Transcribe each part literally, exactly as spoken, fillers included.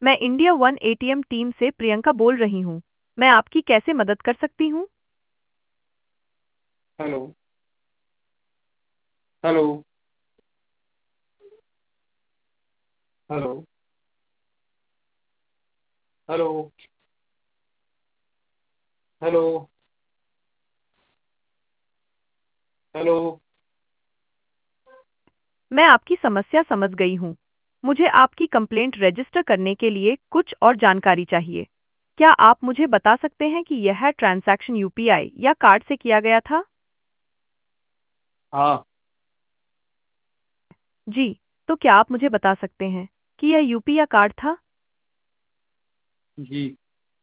मैं India one ATM team से प्रियंका बोल रही हूँ। मैं आपकी कैसे मदद कर सकती हूँ? Hello. Hello. Hello. Hello. Hello. Hello. मैं आपकी समस्या समझ गई हूँ। मुझे आपकी कंप्लेंट रजिस्टर करने के लिए कुछ और जानकारी चाहिए। क्या आप मुझे बता सकते हैं कि यह ट्रांजैक्शन यूपीआई या कार्ड से किया गया था? हाँ। जी, तो क्या आप मुझे बता सकते हैं कि यह यूपी या कार्ड था? जी।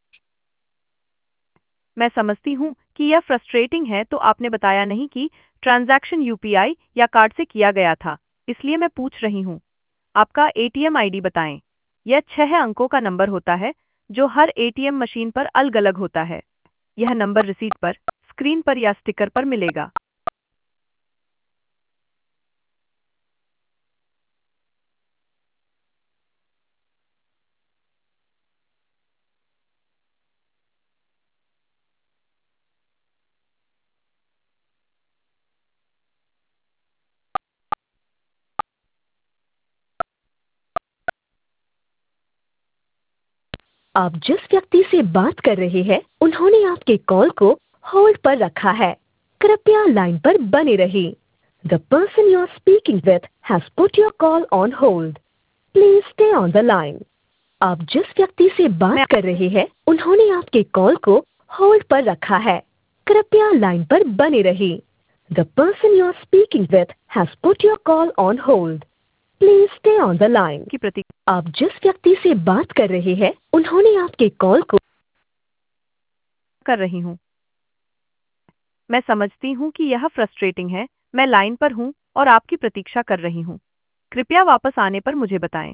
मैं समझती हूँ कि यह फ्रस्ट्रेटिंग है, तो आपने बताया नहीं कि ट्रांजैक्शन यूपीआई या कार्ड से किया गया था, इसलिए मैं पूछ रही हूँ। आपका एटीएम आईडी बताएं। यह छह अंकों का नंबर होता है जो हर एटीएम मशीन पर अलग-अलग होता है। यह नंबर रिसीट पर, स्क्रीन पर या स्टिकर पर मिलेगा। आप जिस व्यक्ति से बात कर रहे हैं उन्होंने आपके कॉल को होल्ड पर रखा है। कृपया लाइन पर बने रहिए। The person you are speaking with has put your call on hold. Please stay on the line. आप जिस व्यक्ति से मैं बात कर रहे हैं उन्होंने आपके कॉल को होल्ड पर रखा है। कृपया लाइन पर बने रहिए। The person you are speaking with has put your call on hold. Please stay on the line. आपकी प्रति आप जिस व्यक्ति से बात कर रहे हैं उन्होंने आपके कॉल को कर रही हूँ। मैं समझती हूँ कि यह फ्रस्ट्रेटिंग है। मैं लाइन पर हूँ और आपकी प्रतीक्षा कर रही हूँ। कृपया वापस आने पर मुझे बताएं।